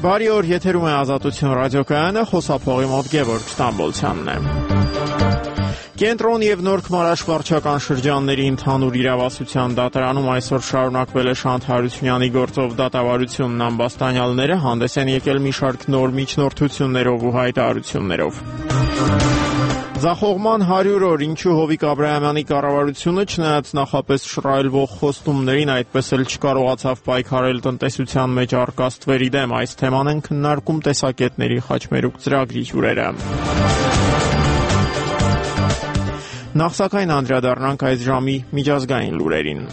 Բարի օր, եթերում է Ազատություն ռադիոկայանը, խոսափողի մոտ Գևորգ Ստամբոլցյանն է։ Կենտրոն եւ Նորք Մարաշ վարչական շրջանների ընդհանուր իրավասության դատարանում այսօր շարունակվել է Շանթ Հարությունյանի գործով դատավարությունն ամբաստանյալները հանդես են եկել մի շարք նոր միջնորդություններով ու հայտարարություններով։ Ձախողման 100 օր, ինչու Հովիկ Աբրահամյանի կառավարությունը չնայած նախապես շռայլվող խոստումներին այդպես էլ չկարողացավ պայքարել տնտեսության մեջ առկա ստվերի դեմ, այս թեման են քննարկում տեսակետների խաչմերուկ ծրագրի հյուրերը։ Նախ սակայն անդրադառնանք այս ժամի միջազգային լուրերին։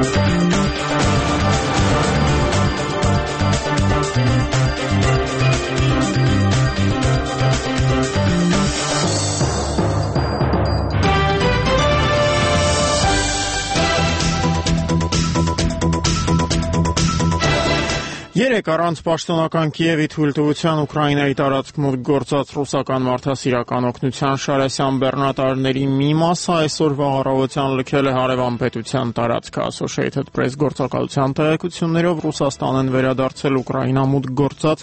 Երեկ առանց պաշտոնական Կիևի թույլտվության Ուկրաինայի տարածք մոտ գործած ռուսական մարդասիրական օգնության Շարասյան բեռնատարների մի մասը այսօրվա առավոտյան լքել է հարևան պետության տարածքը, Associated Press գործակալության տեղեկություններով Ռուսաստան են վերադարձել Ուկրաինա մուտք գործած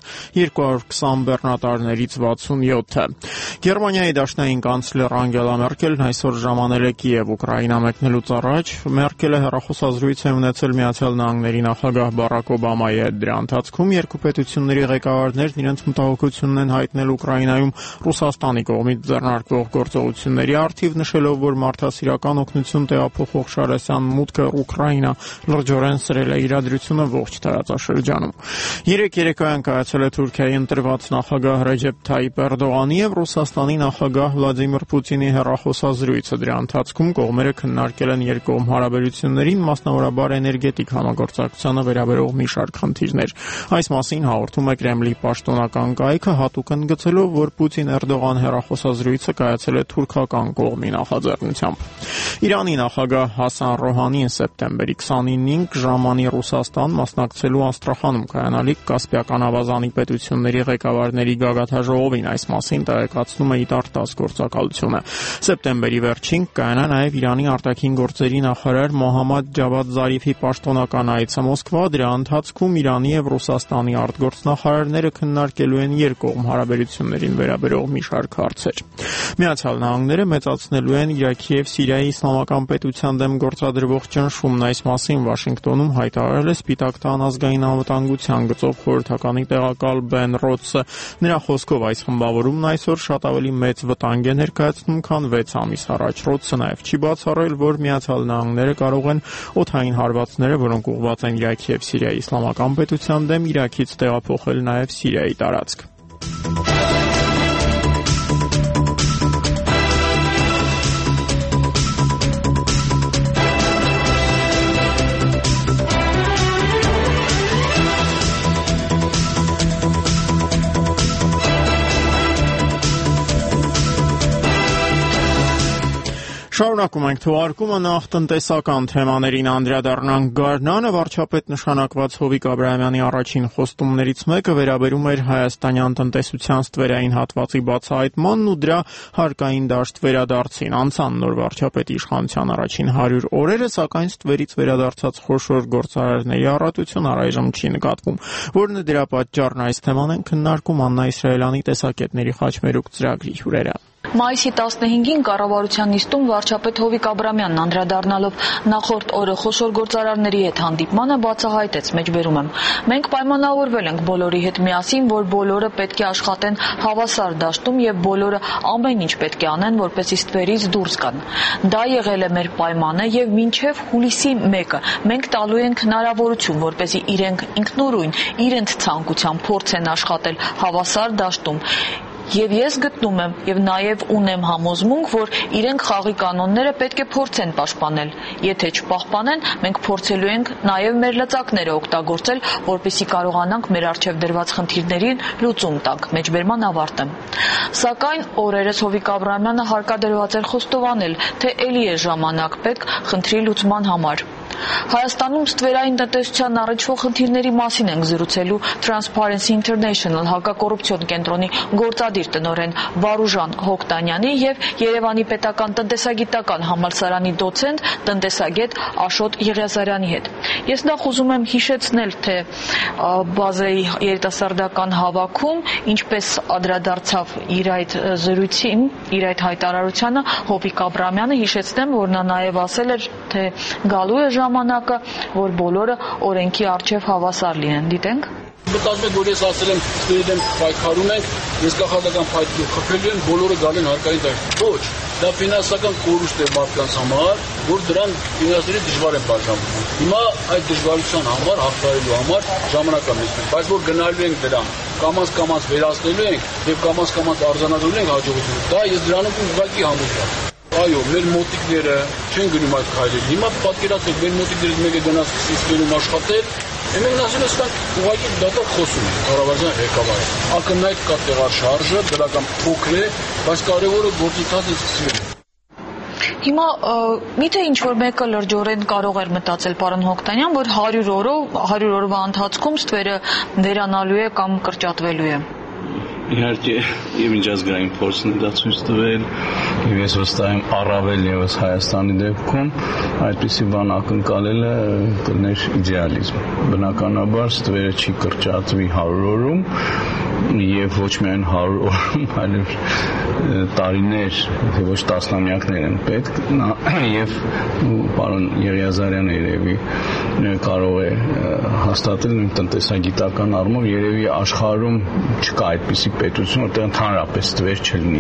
220 բեռնատարներից 67-ը։ Գերմանիայի դաշնային կանցլեր Անգելա Մերկելն այսօր ժամանել է Կիև Ուկրաինա մեկնելուց առաջ, Մերկելը հեռախոսազրույց է ունեցել Միացյալ Նահանգների նախագահ Բարակ Օբամայի հետ դրա ընթացքում երկու պետությունների ղեկավարներն իրենց մտահոգությունն են հայտնել Ուկրաինայում Ռուսաստանի կողմից ձեռնարկվող գործողությունների առթիվ, նշելով, որ մարդասիրական օգնություն տեղափոխող Շարասյան մուտքը Ուկրաինա լրջորեն սրել է իրադրությունը ողջ տարածաշրջանում։ Երեկ երեկոյան կայացել է Թուրքիայի ընտրված նախագահ Ռեջեփ Թայիպ Էրդողանի եւ Ռուսաստանի նախագահ Վլադիմիր Պուտինի հեռախոսազրույցը։ Դրա ընթացքում կողմերը քննարկել են երկկողմ հարաբերություններին, մասնավորաբար էներգետիկ համագործակցությանը վերաբերող մի շարք խնդիրներ։ Այս մասին հաղորդում է Կրեմլի պաշտոնական կայքը, հատուկ ընդգծելով, որ Պուտին-Էրդողան հեռախոսազրույցը կայացել է թուրքական կողմի նախաձեռնությամբ։ Իրանի նախագահ Հասան Ռոհանին սեպտեմբերի 29-ին ժամանի Ռուսաստան մասնակցելու Աստրախանում կայանալիք Կասպիական ավազանի պետությունների ղեկավարների գագաթաժողովին, այս մասին տեղեկացնում է ԻՏԱՐ 10 գործակալությունը։ Սեպտեմբերի վերջին կայանա նաև Իրանի արտաքին գործերի նախարար Մոհամմադ Ջավադ Զարիֆի պաշտոնական այցը Մոսկվա, դրա ընթացքում Իրանի եւ Ռուսաստանի արտգործնախարարները քննարկելու են երկկողմ հարաբերություններին վերաբերող մի շարք հարցեր։ Միացյալ Նահանգները մեծացնելու են Իրաքի եւ Սիրիայի իսլամական պետության դեմ գործադրվող ճնշումն, այս մասին Վաշինգտոնում հայտարարել է Սպիտակ տան ազգային անվտանգության գծով խորհրդականի տեղակալ Բեն Ռոդսը։ Նրա խոսքով այս խմբավորումն այսօր շատ ավելի մեծ վտանգ է ներկայացնում, քան 6 ամիս առաջ։ Ռոդսը նաեւ չի բացառել, որ Միացյալ Նահանգները կարող են օդային հարվածները, որոնք ուղղված են Իրաքի եւ Սիրիայի իսլամական պետության դեմ, Իրաքից տեղափոխել նաև Սիրիայի տարածք։ Շարունակում ենք թողարկումը, նախ տնտեսական թեմաներին անդրադառնանք։ Գարնանը վարչապետ նշանակված Հովիկ Աբրահամյանի առաջին խոստումներից մեկը վերաբերում էր հայաստանյան տնտեսության ստվերային հատվածի բացահայտմանն ու դրա հարկային դաշտ վերադարձին։ Անցան նոր վարչապետի իշխանության առաջին 100 օրերը, սակայն ստվերից վերադարձած խոշոր գործարարների առատություն առայժմ չի նկատվում։ Որն է դրա պատճառն, այս թեման են քննարկում Աննա Իսրայելյանի տեսակետների խաչմերուկ ծրագրի հյուրերը։ Մայիսի 15-ին կառավարության նիստում վարչապետ Հովիկ Աբրահամյանն անդրադառնալով նախորդ օրը խոշոր գործարարների հետ հանդիպմանը բացահայտեց, մեջբերում եմ. մենք պայմանավորվել ենք բոլորի հետ միասին, որ բոլորը պետք է աշխատեն հավասար դաշտում եւ բոլորը ամեն ինչ պետք է անեն, որպեսզի ստվերից դուրս գան։ Դա եղել է մեր պայմանը եւ մինչեւ հուլիսի 1-ը մենք տալու ենք հնարավորություն, որպեսզի իրենք ինքնուրույն իրենց ցանկությամբ փորձեն աշխատել հավասար դաշտում։ Եվ ես գտնում եմ եւ նաեւ ունեմ համոզմունք, որ իրենք խաղի կանոնները պետք է փորձեն պաշտպանել։ Եթե չպահպանեն, մենք փորձելու ենք նաեւ մեր լծակները օգտագործել, որպեսզի կարողանանք մեր առջեւ դրված խնդիրներին լուծում տանք։ Մեջբերման ավարտը։ Սակայն օրերս Հովիկ Աբրահամյանը հարկադրված էր խոստովանել, թե ելի է ժամանակ պետք խնդրի լուծման համար։ Հայաստանում ստվերային տնտեսության առնչվող խնդիրների մասին ենք զրուցելու Transparency International հակակոռուպցիոն կենտրոնի գործադիր տնօրեն Վարուժան Հոկտանյանի եւ Երևանի պետական տնտեսագիտական համալսարանի դոցենտ տնտեսագետ Աշոտ Եղիազարյանի հետ։ Ես նախ ուզում եմ հիշեցնել, թե բազայի երիտասարդական հավաքում ինչպես անդրադարձավ իր այդ զրույցին, իր այդ հայտարարությանը Հովիկ Աբրամյանը, հիշեցնեմ, որ նա նաեւ ասել էր, թե գալու է ժամանակը, որ բոլորը օրենքի առջև հավասար լինեն։ Դիտենք։ Մտածում եք, որ ես ասել եմ, ստերիդ եմ պայքարում ենք, ես կախարդական պայքարում խփելու եմ, բոլորը գալ են հարկային դաշտ։ Ոչ, դա ֆինանսական կորուստ է մարդկանց համար, որ դրան ֆինանսների դժվար են բաժանվում։ Հիմա այդ դժվարության համար, հաղթահարելու համար ժամանակ է մեզ, բայց որ գնալու ենք դրան, կամաց վերացնելու ենք եւ կամաց արձանագրելու ենք հաջողությունը։ Դա ես դրանում ուղղակի համոզված եմ։ Այո, մեր մոտիկները չեն գնում այդ քայլերը։ Հիմա պատկերացրեք, մեր մոտիկներից մեկը գնաց սկսում աշխատել, մենք ասում ենք, ուղղակի դատող խոսում ենք, կառավարության ղեկավարը։ Ակնհայտ կա տեղաշարժը, դրական փոքր է, բայց կարևորը գործընթացը սկսվել է։ Հիմա միթե ինչ-որ մեկը լրջորեն կարող էր մտածել պարոն Հոկտանյան, որ 100 օրվա ընթացքում ստվերը վերանալու է կամ կրճատվելու է։ Իհարկե, եւ միջազգային փորձն է դա ցույց տվել, եւ ես վստահ եմ առավել եւս Հայաստանի դեպքում այդպիսի բան ակնկալելը կներ իդեալիզմ։ Բնականաբար ստվերը չի կրճատվի 100 օրում եւ ոչ միայն 100 օրում, այլև տարիներ, թե ոչ տասնամյակներ են պետք, եւ պարոն Եղիազարյանը երևի կարող է հաստատել իմ տնտեսագիտական առումով, երևի աշխարհում չկա այդպիսի պետություն, որտեղ ընդհանրապես ստվեր չլինի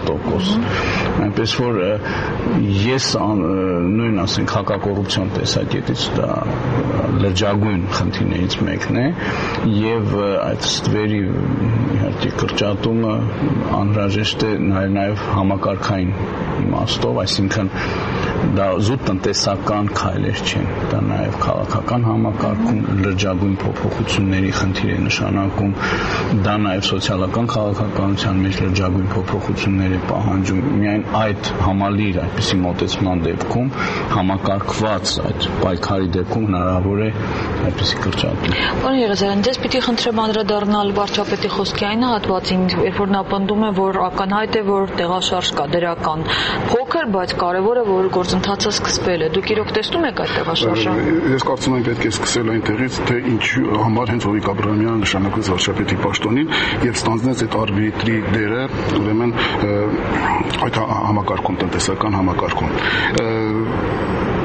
0%։ Այնպես որ ես նույն ասենք հակակոռուպցիոն տեսակետից դա լրջագույն խնդիրներից մեկն է եւ այդ ստվերի իհարկե կրճատումը անհրաժեշտ է նաեւ համակարգային իմաստով, այսինքն դա զուտ տնտեսական քայլեր չեն, դա նաեւ քաղաքական համակարգում լրջագույն փոփոխությունների խնդիր է նշանակում, դա նաեւ սոցիալական քաղաքականության մեջ լրջագույն փոփոխություններ է պահանջում։ Միայն այդ համալիր այդպիսի մոտեցման դեպքում, համակարգված այդ պայքարի դեպքում հնարավոր է այդպիսի կրճատում։ Պարոն Եղիազարյան, ձեզ պիտի խնդրեմ անդրադառնալ վարչապետի խոսքի այն հատվածին, երբ որ նա պնդում է, որ ակնհայտ է, որ տեղաշարժ կա դրական փոքր, բայց կարևորը որ գործընթացը սկսվել է։ Դուք իրոք տեսնում եք այդ տեղաշարժը։ Ես կարծում եմ պետք է սկսել այնտեղից, թե ինչու համար հենց Հովիկ Աբրամյանը նշանակեց վարչապետի պաշտոնին եւ ստանձնեց այդ արբիտրի դերը, ուրեմն այդ համակարգում, տնտեսական համակարգում։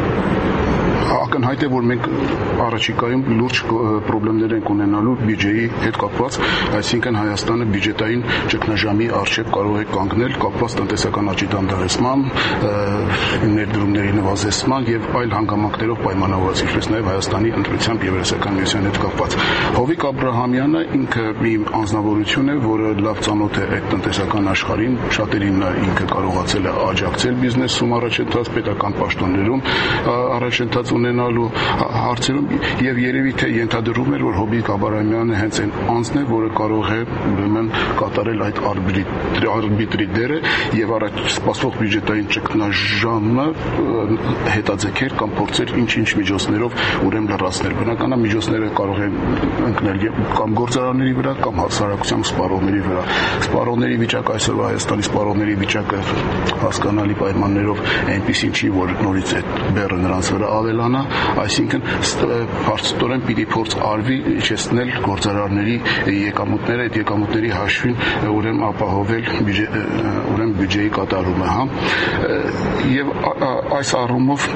Ակնհայտ է, որ մենք առաջիկայում լուրջ խնդիրներ ենք ունենալու բյուջեի հետ կապված, այսինքն Հայաստանը բյուջետային ճգնաժամի առջև կարող է կանգնել կապված տնտեսական աճի դանդաղեցման, ներդրումների նվազեցման եւ այլ հանգամանքներով պայմանավորված, ինչպես նաեւ Հայաստանի ընտրությամբ Եվրասիական միության հետ կապված։ Հովիկ Աբրահամյանը ինքը մի անձնավորություն է, որը լավ ծանոթ է այդ տնտեսական աշխարհին, շատերին նա ինքը կարողացել է աջակցել բիզնեսում առաջընթաց, պետական պաշտոններում առաջընթաց ունենալու հարցերում եւ երևի թե ենթադրում էր, որ Հովիկ Աբրահամյանը հենց այն անձն է, որը կարող է ուրեմն կատարել այդ արբիտրի դերը եւ առաջ սպասվող բյուջետային ճգնաժամը հետաձգեր կամ փորձեր ինչ-ինչ միջոցներով ուրեմն լրացնել։ Բնականաբար միջոցները կարող են ընկնել կամ գործարանների վրա կամ հասարակության սպառողների վրա։ Սպառողների վիճակը այսօրվա Հայաստանի սպառողների վիճակը հասկանալի պայմաններով այնպեսին չի, որ նորից այդ բեռը նրանց վրա ավելանա, այսինքն բարձրորեն պիտի փորձ արվի իջեցնել գործարարների եկամուտները, այդ եկամուտների հաշվին ուրեմն ապահովել բյուջեի կատարումը, հա։ Եվ այս առումով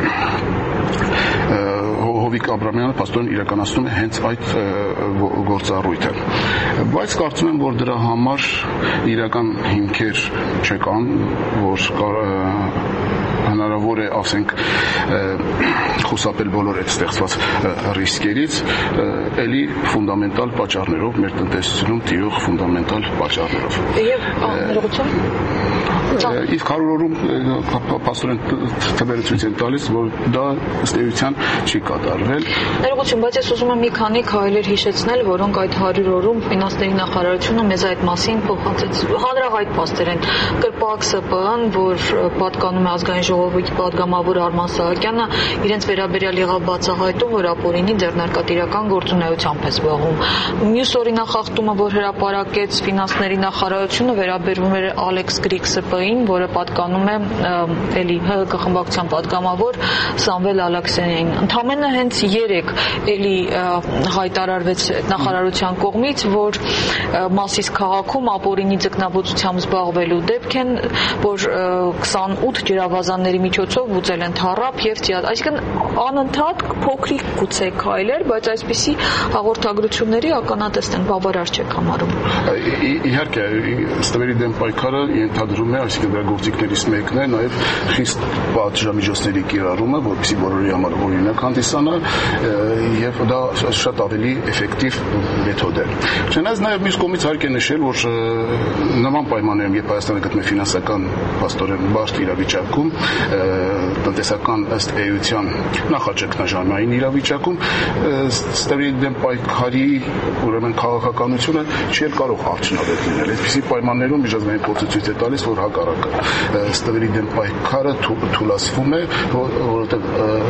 Հովիկ Աբրամյանը պաստորեն իրականացնում է հենց այդ գործառույթը։ Բայց կարծում եմ, որ դրա համար իրական հիմքեր չկան, որ հնարավոր է, ասենք, խուսափել բոլոր այդ ստեղծված ռիսկերից, էլի ֆունդամենտալ պատճառներով, մեր տնտեսությունում տիրող ֆունդամենտալ պատճառներով։ Եվ ներողություն։ Իսկ 100 օրում փաստորեն թվերը ցույց են տալիս, որ դա ըստ էության չի կատարվել։ Ներողություն, բայց ես ուզում եմ մի քանի քայլեր հիշեցնել, որոնք այդ 100 օրում ֆինանսների նախարարությունը մեզ այդ մասին փոխանցեց հանրահայտ փաստեր են։ Կրպակ ՍՊԸ-ն, որ պատկանում է ազգային ժողովի պատգամավոր Արման Սահակյանը, իրենց վերաբերյալ եղավ բացահայտում, որ ապօրինի ձեռնարկատիրական գործունեությամբ է զբաղվում։ Մյուս օրինախախտումը, որ հրապարակեց ֆինանսների նախարարությունը, վերաբերվում էր Ալեքս Գրիգ ՍՊԸ-ին, որը պատկանում է էլի ՀՀԿ խմբակցության պատգամավոր Սամվել Ալեքսյանին։ Ընդամենը հենց 3 էլի հայտարարվեց նախարարության կողմից, որ Մասիս քաղաքում ապօրինի ձկնաբուծությամբ զբաղվելու դեպք են, որ 28 ջրավազանների միջոցով բուծել են թառապ եւ այսինքն անընդհատ փոքրիկ գուցե քայլեր, բայց այսպիսի հաղորդագրությունների ականատես են, բավարար չեք համարում։ Իհարկե, ստվերի դեմ պայքարը ենթադրում է, այսինքն դրա գործիքներից մեկն է նաև խիստ պատժամիջոցների կիրառումը, որպեսզի բոլորի համար օրինակ հանդիսանա եւ դա շատ ավելի էֆեկտիվ մեթոդ է։ Չնայած նաև մյուս կողմից հարկ է նշել, որ նման պայմաններում, երբ Հայաստանը գտնվում է ֆինանսական փաստորեն բարդ իրավիճակում, տնտեսական ըստ էության նախաճգնաժամային իրավիճակում, ստվերի դեմ պայքարի ուրեմն քաղաքականությունը չի կարող արդյունավետ լինել։ Այսպիսի պայմաններում միջազգային փորձը ցույց է տալիս, որ հակառակը ստվերի դեմ պայքարը թուլացվում է, որովհետև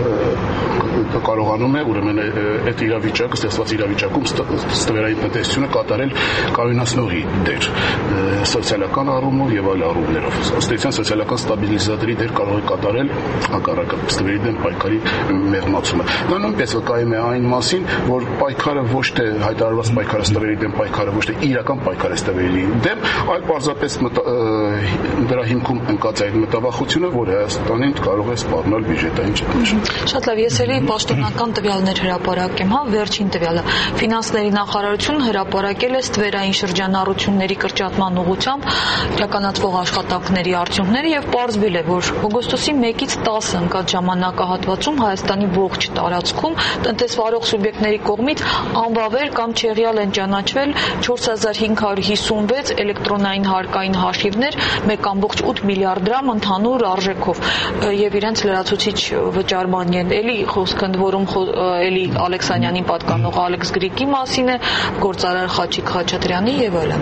կարողանում է ուրեմն այդ իրավիճակը, ստեղծված իրավիճակում ստվերային տնտեսությունը կատարել կայունացնողի դեր սոցիալական առումով եւ այլ առումներով։ Ըստ էության սոցիալական ստաբիլիզատորի դեր կարող է կատարել հակառակը ստվերի դեմ պայքարի մեղմացումը։ Դա նույնպես վկայում է այն մասին, որ պայքարը ոչ թե հայտարարված պայքարը ստվերի դեմ պայքարը ոչ թե իրական պայքար է ստվերի դեմ, այլ պարզապես դրա հիմքում ընկած այդ մտավախությունը, որ Հայաստանին կարող է սպառնալ բյուջետային ճգնաժամ։ Շատ լավ, ես էլի պաշտոնական տվյալներ հրապարակեմ, վերջին տվյալը։ Ֆինանսների նախարարությունը հրապարակել է ստվերային շրջանառությունների կրճատման ուղղությամբ իրականացվող աշխատանքների արդյունքները եւ պարզվել է, որ օգոստոսի 1-ից 10 ընկած ժամանակահատվածում Հայաստանի ողջ տարածքում տնտեսվարող սուբյեկտների կողմից անվավեր կամ չեղյալ են ճանաչվել 4556 էլեկտրոնային հարկային հաշիվներ 1.8 միլիարդ դրամ ընդհանուր արժեքով եւ իրենց լրացուցիչ վճարման են էլի խոսքը ընդ որում էլի Ալեքսանյանին պատկանող Ալեքս Գրիգի մասին է, գործարար Խաչիկ Խաչատրյանի եւ այլն։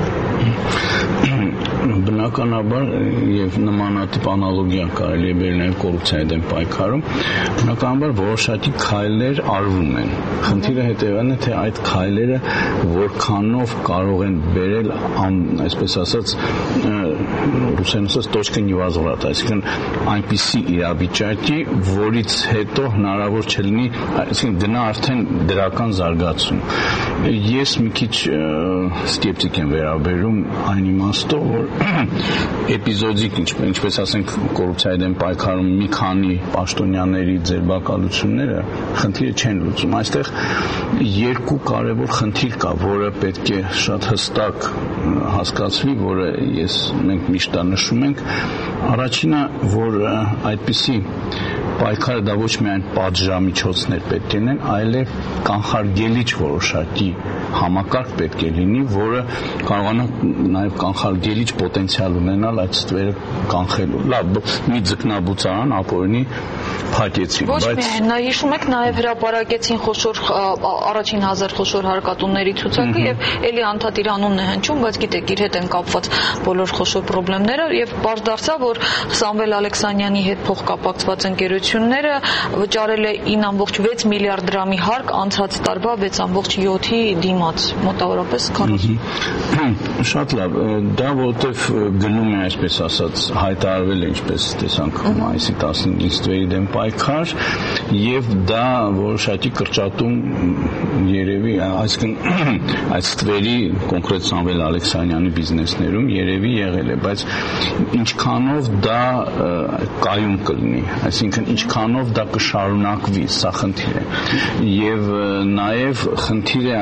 Բնականաբար եւ նմանատիպ անալոգիա կարելի է բերել նաեւ կոռուպցիայի դեմ պայքարում, բնականաբար որոշակի քայլեր արվում են։ Խնդիրը հետեւանն է, թե այդ քայլերը որքանով կարող են բերել, այսպես ասած, ռուսերեն ասած точка невозврата, այսինքն այնպիսի իրավիճակի, որից հետո հնարավոր չլինի, այսինքն գնա արդեն դրական զարգացում։ Ես մի քիչ սկեպտիկ եմ վերաբերում այն իմաստով, որ էպիզոդիկ, ինչպես ասենք, կոռուպցիայի դեմ պայքարում մի քանի պաշտոնյաների ձերբակալությունները խնդիրը չեն լուծում։ Այստեղ երկու կարևոր խնդիր կա, որը պետք է շատ հստակ հասկացվի, որը մենք միշտ նշում ենք։ Առաջինը, որ այդպիսի պայքարը դա ոչ միայն պատժամիջոցներ պետք է լինեն, այլև կանխարգելիչ որոշակի համակարգ պետք է լինի, որը կարողանա նաև կանխարգելիչ պոտենցիալ ունենալ այդ ստվերը կանխելու։ Լավ, մի ձկնաբուծարան ապօրինի փակեցին, բայց ոչ միայն, հիշում եք, նաև հրապարակեցին խոշոր առաջին 1000 խոշոր հարկատունների ցուցակը եւ էլի անդադ իր անունն է հնչում, բայց գիտեք, իր հետ են կապված բոլոր խոշոր խնդիրները եւ բարձ դարձավ, որ Սամվել Ալեքսանյանի հետ փոխկապակցված ընկերությունները վճարել է 9.6 միլիարդ դրամի հարկ անցած տարվա 6.7-ի դիմաց, մոտավորապես 40։ Շատ լավ, դա որտեվ գնում է, այսպես ասած, հայտարարվել է, ինչպես տեսանք մայիսի 15-ին ստվերի դեմ պայքար եւ դա որոշակի կրճատում երևի, այսինքն այդ ստվերի կոնկրետ Սամվել Ալեքսանյանի բիզնեսներում երևի եղել է, բայց ինչքանով դա կայուն կլինի, այսինքն ինչքանով դա կշարունակվի, սա խնդիր է։ Եվ նաև խնդիր է այստեղ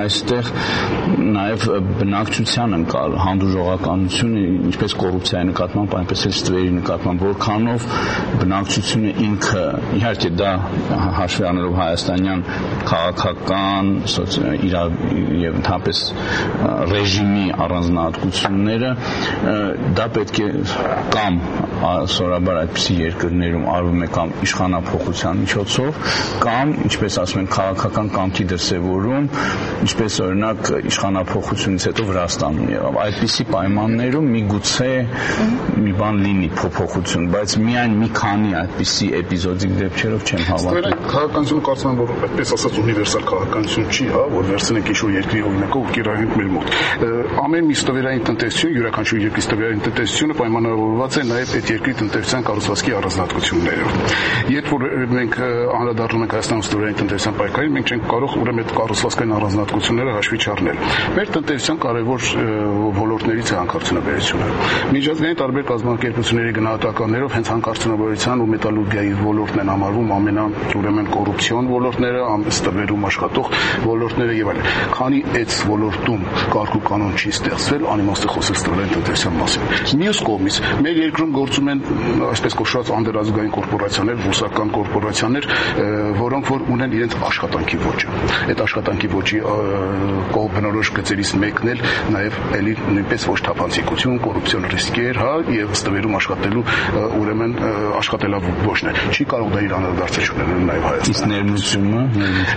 այստեղ նաև բնակչության ընկալ հանդուրժողականությունը ինչպես կոռուպցիայի նկատմամբ, այնպես էլ ստվերի նկատմամբ, որքանով բնակչությունը ինքը իհարկե դա հաշվի առնելով հայաստանյան քաղաքական, եւ ընդհանրապես ռեժիմի առանձնահատկությունները դա պետք է կամ սովորաբար այդպիսի երկրներում արվում է կամ իշխանափոխության միջոցով կամ ինչպես ասում են քաղաքական կամքի դրսևորում ինչպես օրինակ իշխանափոխությունից հետո Վրաստանում եղավ այդպիսի պայմաններում միգուցե մի բան լինի փոփոխություն բայց միայն մի քանի այդպիսի էպիզոդիկ դեպքերով չեմ հավատում քաղաքականությունը կարծում եմ որ այդպես ասած ունիվերսալ քաղաքականություն չի որ վերցնենք ինչ-որ երկրի օրինակով կիրառենք մեր մոտ ամեն մի ստվերային տնտեսություն յուրաքանչյուր երկրի ստվերային տնտեսությունը պայմանավորված է նաև այդ երկրի տնտեսության կառուցվածքի առանձնահատկություններով երբ որ մենք անդրադառնում ենք Հայաստանում ստվերային տնտեսության պայքարին մենք չենք կարող ուրեմն այդ կառուցվածքային առանձնահատկությունները հաշվի չառնել մեր տնտեսության կարևոր ոլորտներից է հանքարդյունաբերությունը միջազգային տարբեր կազմակերպությունների գնահատականներով հենց հանքարդյունաբերության ու մետալուրգիայի ոլորտն են համարվում ուրեմն կոռուպցիոն ոլորտները ստվերում աշխատող ոլորտները եւ այլն քանի այդ ոլորտում կարգ ու կանոն չի ստեղծվել անիմաստ է խոսել ստվերային տնտեսության մասին մյուս կողմից մեր երկրում գործում են այսպես կոչված անդրազգային կորպորացիաներ ռուսական կորպորացիաներ որոնք որ ունեն իրենց աշխատանքի ոճը այդ աշխատանքի ոճի բնորոշ գծերից մեկն էլ նաեւ էլի նույնպես ոչ թափանցիկություն կոռուպցիոն ռիսկեր եւ ստվերում աշխատելու ուրեմն աշխատելավոճն է չի կարող դա իր անդրադարձը ունենալ նաեւ Հայաստանում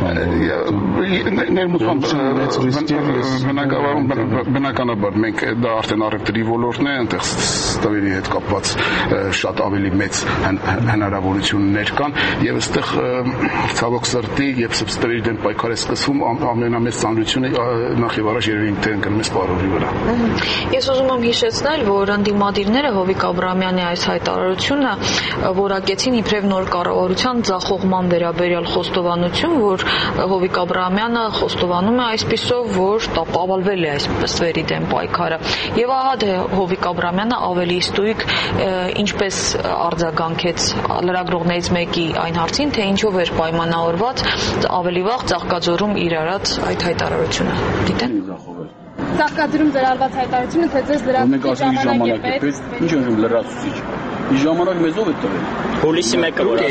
բնականաբար մենք դա արդեն առևտրի ոլորտն է այնտեղ ստվերի հետ կապված շատ ավելի մեծ հնարավորություններ կան եւ այստեղ ցավոք սրտի եւ ստվերի դեմ պայքարը սկսվում ամենամեծ ծանրությունը նախ եւ առաջ երևի թե ընկնում է սպառողի վրա Ես ուզում եմ հիշեցնել որ ընդդիմադիրները Հովիկ Աբրահամյանի այս հայտարարությունը որակեցին իբրև նոր կառավարության ձախողման վերաբերյալ խոստովանություն որ Հովիկ Աբրահամյանը խոստովանում է այսպիսով որ տապալվել է այս ստվերի դեմ պայքարը եւ ահա թե Հովիկ Աբրահամյանը ավելի ստույգ ինչպես արձագանքեց լրագրողներից մեկի այն հարցին թե ինչով էր պայմանավորված ավելի վաղ Ծաղկաձորում իր արած այդ հայտարարությունը դիտեն Ծաղկաձորում ձեր արված հայտարարությունը թե ձեզ լրացուցիչ ժամանակ է պետք ինչ է լրացուցիչ ի ժամանակ մեզով է տվել հուլիսի 1-ը որ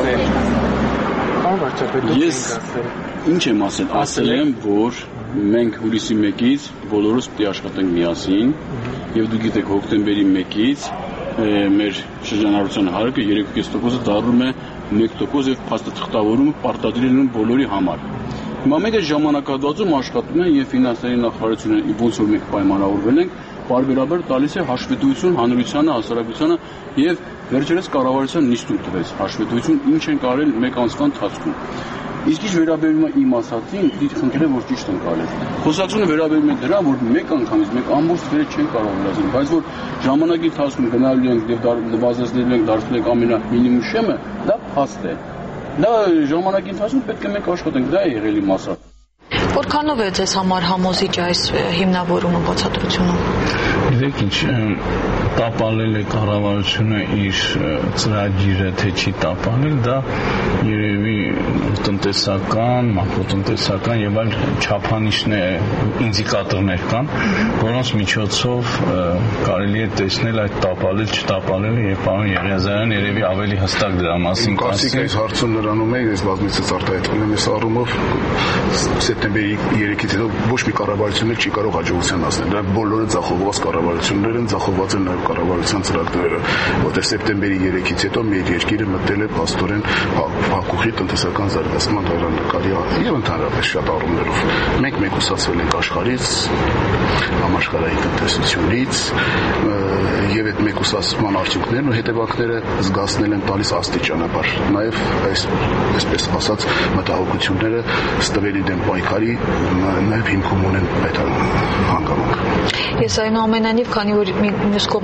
Ես ինչ եմ ասել եմ որ մենք հուլիսի 1-ից բոլորս պետք է աշխատենք միասին եւ դու գիտեք հոկտեմբերի 1-ից մեր շրջանառության հարակը 3.5%-ը դառնում է 1% եւ փաստաթղթավորումը պարտադրել են բոլորի համար Հիմա մենք այդ ժամանակահատվածում աշխատում ենք եւ ֆինանսների նախարարությունը ոնց որ մենք պայմանավորվել ենք բարբերաբար տալիս է հաշվետվություն հանրությանը, հասարակությանը եւ վերջերս կառավարության նիստում տվեց հաշվետվություն ինչ են կարել մեկ ամսվա ընթացքում Իսկ ինչ վերաբերում է իմ ասածին, դիտի խնդրեմ որ ճիշտ են կարել։ Խոսակցությունը վերաբերում է դրան, որ մեկ անգամից մեկ ամբողջ վերը չեն կարող լազել, բայց որ ժամանակի ընթացքում գնալու ենք եւ նվազեցնելու ենք, դարձնելու ենք ամենամինիմում շեմը, դա փաստ է։ Դա ժամանակի ընթացքում պետք է մենք աշխատենք, դա է եղել իմ ասածը։ Որքանով է ձեզ համար համոզիչ այս հիմնավորումը բացատրությունը։ Գիտեք ինչ տապալել է կառավարությունը իր ծրագիրը թե չի տապալել դա երևի տնտեսական, մակրոտնտեսական եւ այլ չափանիշներ ինդիկատորներ կան, որոնց միջոցով կարելի է տեսնել այդ տապալել չտապալելը եւ պարոն Եղիազարյան երևի ավելի հստակ դրա մասին կասի։ Այս հարցում նրանում է ես բազմիցս արտահայտվել եմ այս առումով սեպտեմբերի 3-ից հետո ոչ մի կառավարություն չի կարող հաջողության հասնել։ Դա բոլորը ձախողված կառավարություններ են, ձախողված են նաև կառավարության ծրագրերը, որտեղ սեպտեմբերի 3-ից հետո մեր երկիրը մտել է փաստորեն փակուղի տնտեսական զարգացման հեռանկարի եւ ընդհանրապես շատ առումներով։ Մենք մեկուսացվել ենք աշխարհից, համաշխարհային տնտեսությունից եւ այդ մեկուսացման արդյունքներն ու հետևանքները զգացնել են տալիս աստիճանաբար։ Նաեւ այսպես ասած մտահոգությունները ստվերի դեմ պայքարի նաեւ հիմքում ունեն այդ հանգամանքը։ Ես այնուամենայնիվ, քանի որ մյուս կողմը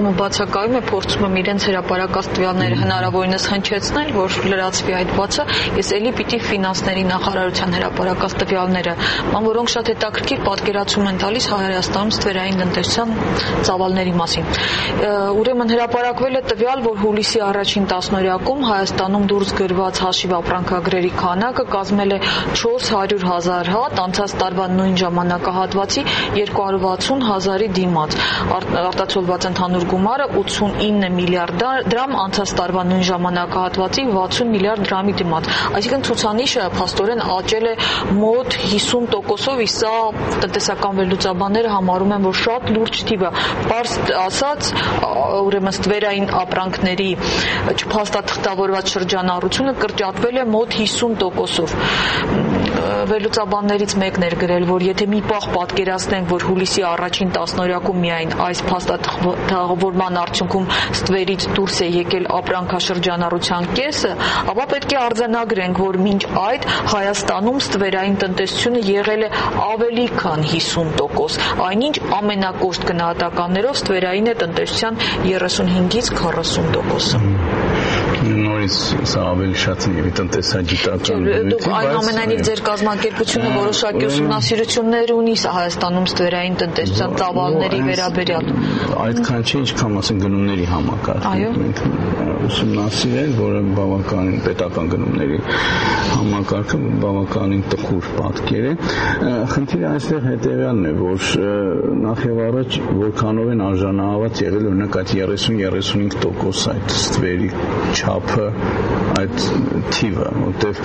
ՀՀԿ-ը բացակայում է, փորձում եմ իրենց հրապարակած տվյալները հնարավորինս հնչեցնել, որ լրացվի այդ բացը, ես էլի պիտի ֆինանսների նախարարության հրապարակած տվյալները, որոնք շատ հետաքրքիր պատկերացում են տալիս Հայաստանում ստվերային տնտեսության ծավալների մասին։ Ուրեմն հրապարակվել է տվյալ, որ հուլիսի առաջին տասնօրյակում Հայաստանում դուրս գրված հաշիվ ապրանքագրերի քանակը կազմել է 400,000 հատ, անցած տարվա նույն ժամանակահատվածի 260,000-ի դիմաց։ Արտացոլված ընդհանուր գումարը 89 միլիարդ դրամ, անցած տարվա նույն ժամանակահատվածի 60 միլիարդ դրամի դիմաց։ Այսինքն ցուցանիշը փաստորեն աճել է մոտ 50%-ով, իսկ սա տնտեսական վերլուծաբանները համարում են, որ շատ լուրջ թիվ է։ Պարզ ասած, ուրեմն ստվերային ապրանքների չփաստաթղթավորված շրջանառությունը կրճատվել է մոտ 50%-ով։ Վերլուծաբաններից մեկն էր գրել, որ եթե մի պահ պատկերացնենք, որ հուլիսի առաջին տասնօրյակում միայն այս փաստաթղթավորման արդյունքում ստվերից դուրս է եկել ապրանքաշրջանառության կեսը, ապա պետք է արձանագրենք, որ մինչ այդ Հայաստանում ստվերային տնտեսությունը եղել է ավելի քան 50%, այնինչ ամենակոշտ գնահատականներով ստվերային է տնտեսության 35-ից 40%-ը։ Նորից սա ավելի շատ է տնտեսագիտական բնույթի, բայց այնուամենայնիվ ձեր կազմակերպությունը որոշակի ուսումնասիրություններ ունի Հայաստանում ստվերային տնտեսության ծավալների վերաբերյալ։ Այդքան չէ, ինչքան ասեն գնումների համակարգը։ Մենք ուսումնասիրել, որը բավականին պետական գնումների համակարգը բավականին տխուր պատկեր է։ Խնդիրը այստեղ հետևյալն է, որ նախ եւ առաջ որքանով են արժանահաված եղել օրինակ այդ 30-35% այդ ստվերի չափը, այդ թիվը, որտեղ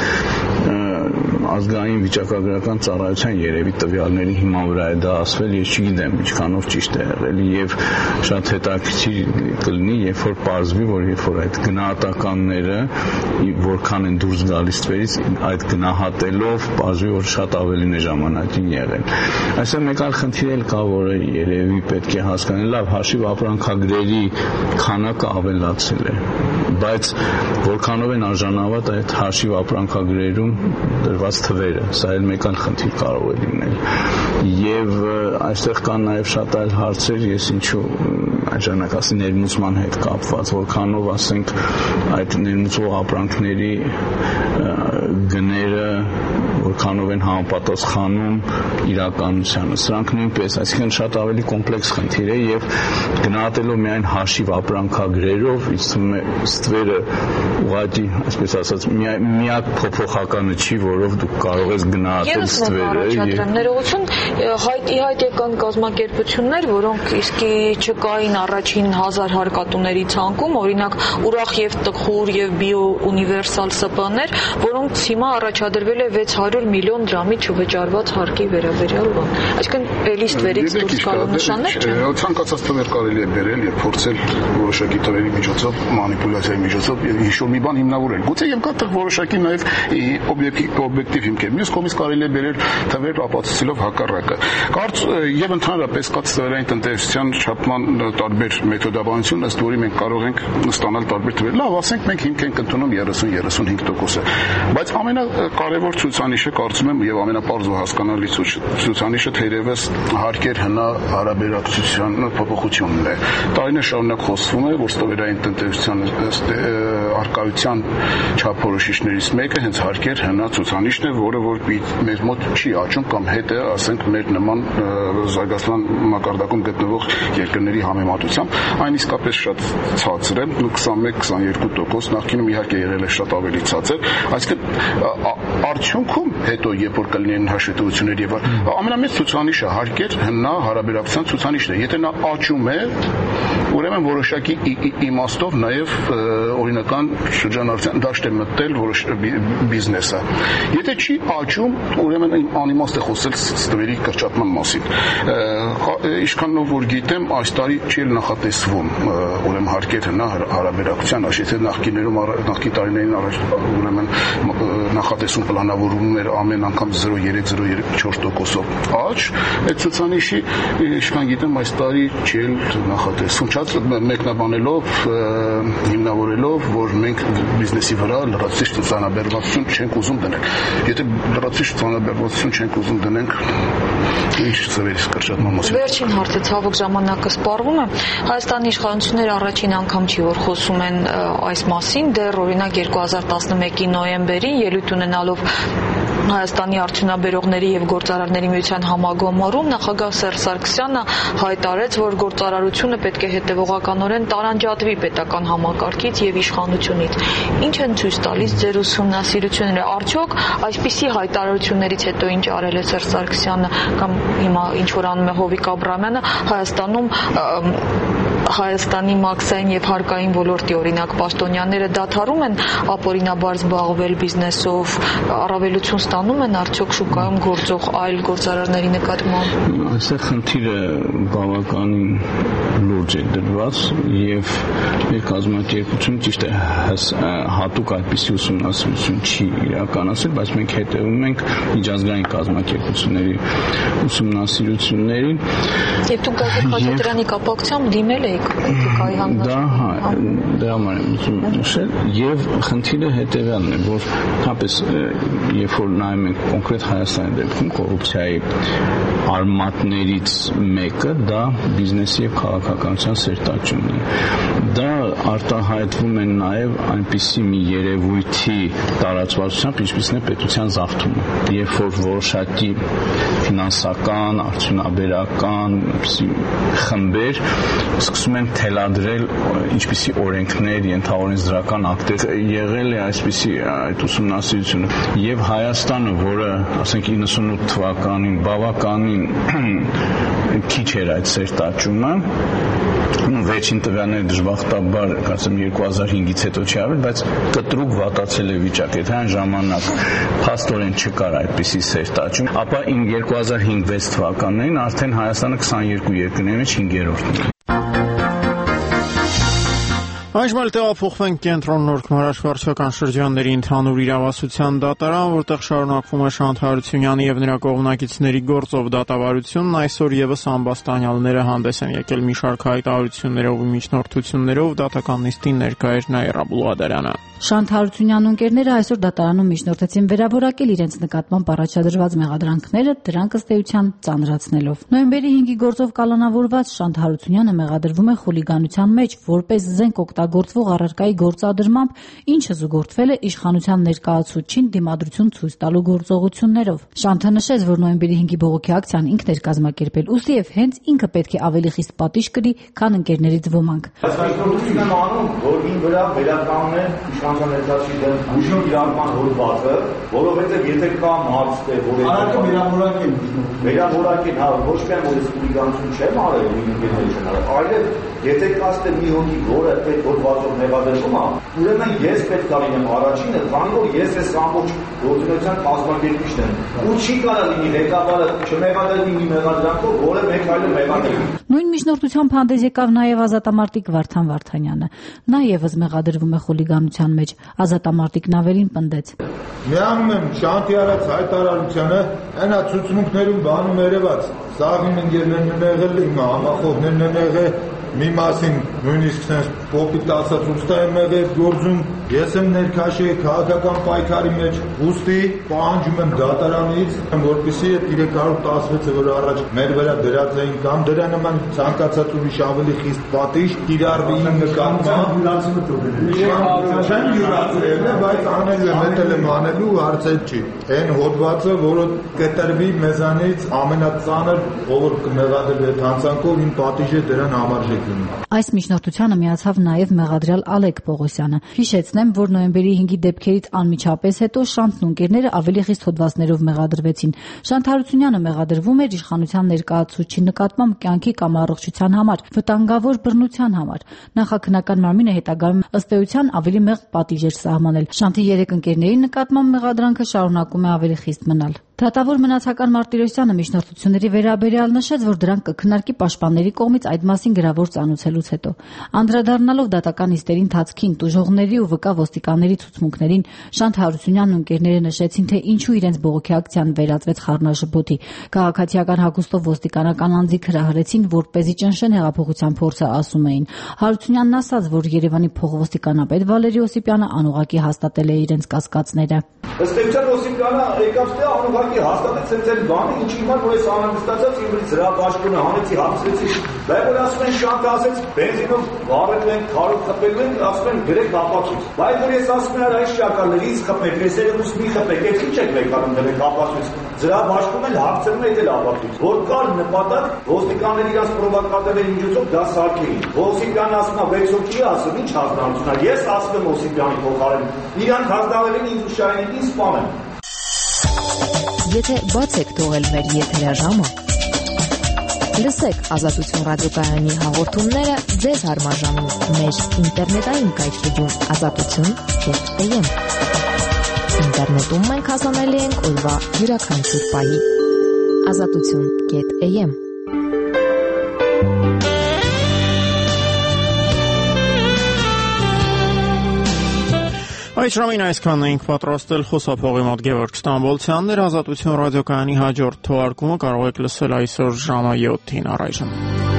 ազգային վիճակագրական ծառայության երևի տվյալների հիման վրա է դա ասվել, ես չգիտեմ ինչքանով ճիշտ է եղել եւ շատ հետաքրքիր կլինի, երբ որ պարզվի, որ երբ որ այդ գնահատականները որքան են դուրս գալիս ստվերից, այդ գնահատելով պարզվի, որ շատ ավելին է ժամանակին եղել։ Այսինքն մեկ այլ խնդիր էլ կա, որը երևի պետք է հասկանալ, լավ, հաշիվ ապրանքագրերի քանակը ավելացել է, բայց որքանով են արժանավատ այդ հաշիվ ապրանքագրերում դրված թվերը, սա էլ մեկ այլ խնդիր կարող է լինել։ Եվ այստեղ կան նաև շատ այլ հարցեր, ես ինչու ժամանակի ներմուծման հետ կապված, որքանով ասենք այդ ներմուծող ապրանքների գները որքանով են համապատասխանում իրականությանը։ Սրանք նույնպես, այսինքն շատ ավելի կոմպլեքս խնդիր է եւ գնահատելով միայն հաշիվ ապրանքագրերով, ստվերը ուղղակի, այսպես ասած, միակ փոփոխականը չի, որով դուք կարող ես գնահատել ստվերը։ Ներողություն, հայտ եկան կազմակերպություններ, որոնք իսկի չկային առաջին 1000 հարկատուների ցանկում, օրինակ ուրախ եւ տխուր եւ բիոունիվերսալ ՍՊ-ներ, որոնք հիմա առաջադրվել է 600 միլիոն դրամի չվճարված հարկի վերաբերյալ բան։ Այսինքն էլի ստվերից դուրս գալու նշաններ չեն։ Ցանկացած թվեր կարելի է բերել եւ փորձել որոշակի թվերի միջոցով, մանիպուլյացիայի միջոցով ինչ-որ մի բան հիմնավորել։ Գուցե եւ կա որոշակի նաեւ օբյեկտիվ հիմքեր։ Մյուս կողմից կարելի է բերել թվեր ապացուցելով հակառակը։ Եվ ընդհանրապես կա ստվերային տնտեսության չափման տարբեր մեթոդաբանություն, ըստ որի մենք կարող ենք ստանալ տարբեր թվեր։ Լավ, ասենք մենք հիմք ենք ընդունում 30-35%-ը։ Բայց ամենակարևոր ցուցանիշը կարծում եմ եւ ամենապարզ ու հասկանալի ցուցանիշը թերևս հարկեր հնա հարաբերակցության փոփոխությունն է։ Տարիներ շարունակ խոսվում է, որ ստվերային տնտեսության արկայության չափորոշիչներից մեկը հենց հարկեր հնա ցուցանիշն է, որը որ մեր մոտ չի աճում կամ հետ է, ասենք, մեր նման զարգացման մակարդակում գտնվող երկրների համեմատությամբ, այն իսկապես շատ ցածր է, 21-22%, նախկինում իհարկե եղել է շատ ավելի ցածր, այսինքն արդյունքում հետո երբ որ կլինեն հաշվետվություններ եւ ամենամեծ ցուցանիշը հարկեր հնա հարաբերակցության ցուցանիշն է, եթե նա աճում է, ուրեմն որոշակի իմաստով նաեւ օրինական շրջանառության դաշտ է մտել որոշ բիզնեսը։ Եթե չի աճում, ուրեմն անիմաստ է խոսել ստվերի կրճատման մասին։ Ինչքանով որ գիտեմ, այս տարի չի նախատեսվում ուրեմն հարկեր հնա հարաբերակցության, այսինքն նախկին տարիներին առաջ ուրեմն նախատեսում պլանավորվում էր ամեն անգամ 0.3-0.4%-ով աճ, այդ ցուցանիշի ինչքան գիտեմ այս տարի չի նախատեսվում, մեկնաբանելով, հիմնավորելով, որ մենք բիզնեսի վրա լրացուցիչ ցուցանաբերվածություն չենք ուզում դնել։ Եթե լրացուցիչ ցուցանաբերվածություն չենք ուզում դնենք, ինչ ծրագրեր կրճատման մասին։ Վերջին հարցը ցավոք ժամանակը սպառվում է։ Հայաստանի իշխանությունները առաջին անգամ չի որ խոսում են այս մասին, դեռ օրինակ 2011-ի նոյեմբերին ելույթ ունենալով Հայաստանի արդյունաբերողների եւ գործարարների միության համագումարում նախագահ Սերժ Սարգսյանը հայտարարեց, որ գործարարությունը պետք է հետևողականորեն տարանջատվի պետական համակարգից եւ իշխանությունից։ Ինչ են ցույց տալիս ձեր ուսումնասիրությունները։ Արդյոք այսպիսի հայտարարություններից հետո ինչ արել է Սերժ Սարգսյանը կամ հիմա ինչ որ անում է Հովիկ Աբրահամյանը Հայաստանի մաքսային եւ հարկային ոլորտի օրինակ պաշտոնյաները դադարում են ապօրինաբար զբաղվել բիզնեսով, առավելություն ստանում են արդյոք շուկայում գործող այլ գործարարների նկատմամբ։ Այստեղ խնդիրը բավականին լուրջ է դրված եւ մեր կազմակերպությունը ճիշտ է հատուկ այդպիսի ուսումնասիրություն չի իրականացել, բայց մենք հետևում ենք միջազգային կազմակերպությունների ուսումնասիրություններին։ Եվ դուք Գագիկ Խաչատրյանի կապակցությամբ դիմել եք էթիկայի հանձնաժողովին։ Դա համար եմ ուզում նշել եւ խնդիրը հետեւյալն է, որ հապես երբ որ նայում ենք կոնկրետ Հայաստանի դեպքում կոռուպցիայի արմատներից մեկը դա բիզնեսի եւ քաղաքականության սերտաճումն է։ Դա արտահայտվում է նաեւ այնպիսի մի երևույթի տարածվածությամբ, ինչպիսին է պետության զավթումը։ Երբ որ որոշակի ֆինանսական, արդյունաբերական խմբեր սկսում են թելադրել ինչպիսի օրենքներ, ենթաօրենսդրական ակտեր, եղել է այսպիսի այդ ուսումնասիրությունը եւ Հայաստանը, որը ասենք 98 թվականին բավականին քիչ էր այդ սերտաճումը, վերջին տվյալները դժբախտաբար կարծեմ 2005-ից հետո չի արվել, բայց կտրուկ վատացել է վիճակը։ Եթե այն ժամանակ փաստորեն չկար այդպիսի սերտաճում, ապա 2005-6 թվականներին արդեն Հայաստանը 22 երկրների մեջ 5-րդն է։ Այժմ էլ տեղափոխվենք կենտրոն Նորք Մարաշ վարչական շրջանների ընդհանուր իրավասության դատարան, որտեղ շարունակվում է Շանթ Հարությունյանի եւ նրա կողմնակիցների գործով դատավարությունն, այսօր եւս ամբաստանյալները հանդես են եկել մի շարք հայտարարություններով ու միջնորդություններով, դատական նիստին ներկա էր Նաիրա Բուլղադարյանը։ Շանթ Հարությունյանն ու ընկերները այսօր դատարանում միջնորդեցին վերավորակել իրենց նկատմամբ առաջադրված մեղադրանքները, դրանք ըստ էության ծանրացնելով։ Նոյեմբերի 5-ի գործով կալանավորված Շանթ Հարությունյանը մեղադրվում է խուլիգանության մեջ, որպես զենք օգտագործվող առարկայի գործադրմամբ, ինչը զուգորդվել է իշխանության ներկայացուցչին դիմադրություն ցույց տալու գործողություններով։ Շանթը նշեց, որ նոյեմբերի 5-ի բողոքի ակցիան ինքն էր կազմակերպել, ուստի եւ հենց ինքը պետք է ավելի խիստ պատիժ կրի, քան ընկերներից ոմանք։ Այսօրություն եմ անում, որ ին վրա վերականգնեն իշխանության ներկայացուցիչ դեմ ուժի իրական հոդվածը, որովհետեւ եթե կա մարդ, որ վերավորակին, հա, ոչ միայն որ խուլիգանություն չեմ արել, ինքնին չեն արել, այլև եթե կա մի հոգի, որը այդ հոդվածով մեղադրվում է, ուրեմն ես պետք է լինեմ առաջինը, քանի որ ես այս ամբողջ գործունեության կազմակերպիչն եմ։ Ու չի կարող լինի ղեկավարը չմեղադրվի մի մեղադրանքով, որը մեկ այլը մեղադրվի։ Նույն միջնորդությամբ հանդես եկավ նաև ազատամարտիկ Վարդան Վարդանյանը։ Նա եւս մեղադրվում է խուլիգանության մեջ։ Ազատամարտիկն ավելին պնդեց. Միանում եմ Շանթի արած հայտարարությանը, այնա ցուցմունքներում բանում երևաց։ Սաղին ընկերներն են եղել, իմ համախոհներն են եղել, մի մասին նույնիսկ sense կոպիտ ասած ուստա եմ եղել գործում, ես եմ ներքաշել քաղաքական պայքարի մեջ, ուստի պահանջում եմ դատարանից, որպեսզի այդ 316-ը, որ առաջ մեր վրա դրած էին կամ դրա նման ցանկացած ուրիշ ավելի խիստ պատիժ կիրառվի իմ նկատմամբ, չեմ յուրացրել, բայց անելու եմ, հետել եմ անելու, հարցեր չի։ Այն հոդվածը, որը կտրվի մեզանից ամենածանր, ով կմեղադրվի այդ հանցանքով, իմ պատիժը դրան համարժեք։ Այս միջնորդությանը միացավ նաև մեղադրյալ Ալեք Պողոսյանը։ Հիշեցնեմ, որ նոյեմբերի 5-ի դեպքերից անմիջապես հետո Շանթն ու ընկերները ավելի խիստ հոդվածներով մեղադրվեցին։ Շանթ Հարությունյանը մեղադրվում էր իշխանության ներկայացուցչի նկատմամբ կյանքի կամ առողջության համար, վտանգավոր բռնության համար։ Նախաքննական մարմինը հետագայում ըստ էության ավելի մեղմ պատիժ էր սահմանել։ Շանթի 3 ընկերների նկատմամբ մեղադրանքը շարունակում է ավելի խիստ մնալ։ Դատավոր Մնացական Մարտիրոսյանը միջնորդությունների վերաբերյալ նշեց, որ դրանք կքննարկի պաշտպանների կողմից այդ մասին գրավոր ծանուցելուց հետո։ Անդրադառնալով դատական նիստերի ընթացքին, տուժողների ու վկա ոստիկանների ցուցմունքներին, Շանթ Հարությունյանն ու ընկերները նշեցին, թե ինչու իրենց բողոքի ակցիան վերածվեց խառնաշփոթի։ Քաղաքացիական հագուստով ոստիկանական անձիկ հրահրեցին, որպեսզի ճնշեն հեղափոխության փորձը, ասում էին։ Հարությունյանն ասաց, որ Երևանի փոխոստիկանապետ Վալերի Օսիպյանը անուղղակի հաստատել է իրենց կասկածները։ Ըստ էության Օսիպյանը եկավ ստե անուղղակի հաստատեց այդ բանը, ինչի հիմա որ ես անհանգստացած ինձ հրապաշտոնը հանեցի, հապցրեցի։ Բայց որ ասում են Շանթ ասեց, բենզինով վառել են, քարով խփել են, ասում են գրեք ապացույց։ Բայց որ ես ասում եմ այս շակալներից խփեք, տեսերը դուք մի խփեք, ես ինչ եք եկանում դրեք ապացույց։ Զրաբաշխում են հապցրում են այդ ապացույց։ Որ կար նպատակ ոստիկանների իրաց պրովոկատորների միջոցով դա սարքեին։ Օսիպյանը ասում է 6 հոգի ասում, ինչ հանձնարարություն է։ Ես ասում եմ Օսիպյանի փոխարեն, իրանք հանձնարարել են ինձ ու Շահյանին սպանել։ Եթե բաց եք թողել մեր եթերաժամը, լսեք Ազատություն ռադիոկայանի հաղորդումները ձեզ հարմարժամին մեր ինտերնետային կայքեջում azatutun.am։ Ինտերնետում մենք հասանելի ենք օրվա յուրաքանչյուր պահի azatutun.am։ Այս ժամին այսքանն էինք պատրաստել խոսափողի մոտ Գևորգ Ստամբոլցյանն էր։ Ազատություն ռադիոկայանի հաջորդ թողարկումը կարող եք լսել այսօր ժամը 7-ին առայժմ։